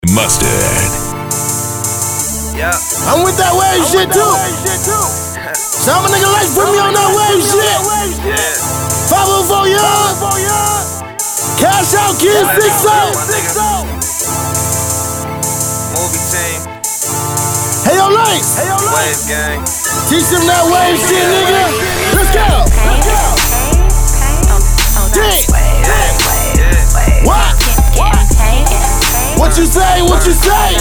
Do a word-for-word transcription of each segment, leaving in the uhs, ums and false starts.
Mustard. Yeah. I'm with that wave shit too. Some nigga like put me on that wave shit. five oh four young. Cash out kid six oh. Movie team. Hey yo, Lights. Wave gang. Teach them that wave shit, nigga. Let's go. Let's go. Yeah. What? What you say? What you say?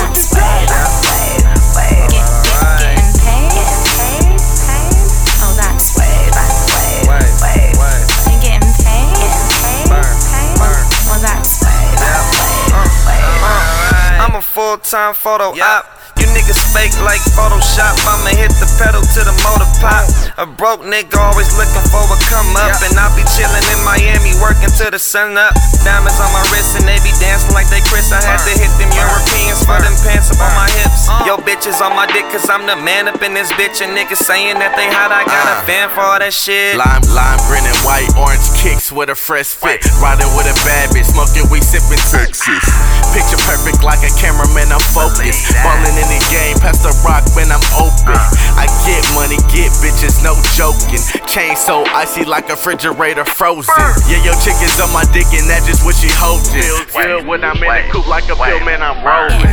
I'm a full-time photo op. You niggas fake like Photoshop. I'ma hit the pedal to the motor pop. A broke nigga always looking for a come up. And I be chillin' in Miami working till the sun up. Diamonds on my wrist and they be dancing like they Chris. I had to hit them Europeans for them pants up on my hips. Yo bitches on my dick cause I'm the man up in this bitch. And niggas saying that they hot, I got a fan for all that shit. Lime, lime, green and white, orange kicks with a fresh fit. Riding with a bad bitch, smoking weed, sipping Texas. Picture perfect like a cameraman, I'm focused. Ballin' in the game, past the rock when I'm open. I get money, get bitches, no joking. Chain so icy like a refrigerator frozen. Yeah, your chick is on my dick and that's just what she holding. Feel good when I'm in the coupe like a pill, man, I'm rolling.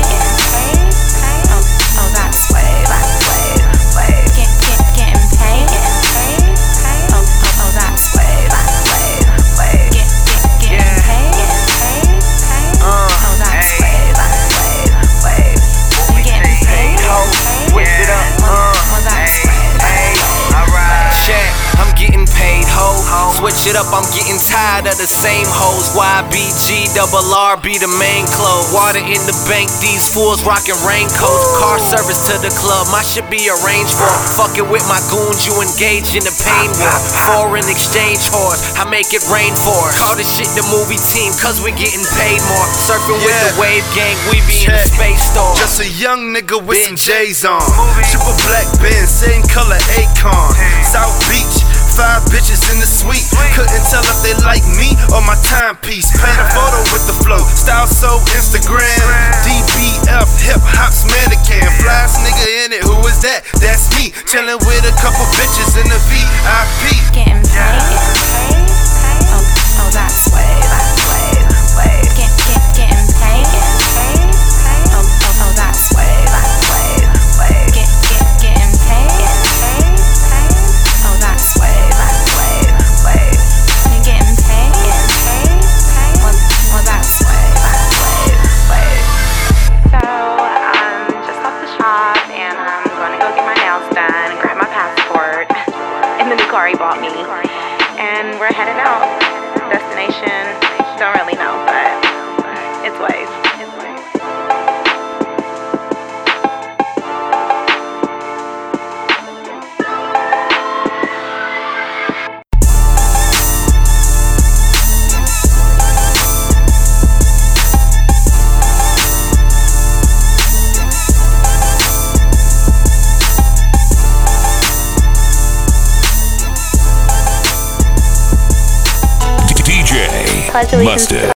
Oh, that's way, that's way, way. Get, get, getting paid. Oh, oh, oh, that's way, that's way, way. Get, get, getting paid. Oh, that's way, that's way, way. Getting paid. Whip it up, Oh, that's way, that's way. alright. Check, I'm getting paid, ho. Switch it up, I'm getting tired of the same hoes. Y B G, double R be the main clothes. Water in the bank, these fools rockin' raincoats. Car service to the club, my shit be arranged for. Fucking with my goons, you engaged in the pain war. Foreign exchange whores, I make it rain for us. Call this shit the movie team, cause we getting paid more. Surfing with the wave gang, we be in the space store. Just a young nigga with some J's on. Triple black Benz, same color Akon. South Beach, five bitches in the suite. Couldn't tell if they like me or my timepiece. Paint a photo with the flow. Style so Instagram. D B F, hip hop's mannequin. Flyest nigga in it, who is that? That's me. Chillin' with a couple bitches in the V I P. Getting paid. Oh, oh, that's way, that's way, way. Get, get, getting paid. Oh, oh, oh, that's way, that's way, way. Get, get, getting paid. Oh, that's way, that's way, way. You getting paid. Oh, oh, that's way, that's way, way. So, I'm just off the shop and I'm gonna go get my nails done and grab my passport in the new car he bought me. And we're headed out. Destination, don't really know, but it's ways. It's ways. D J Mustard.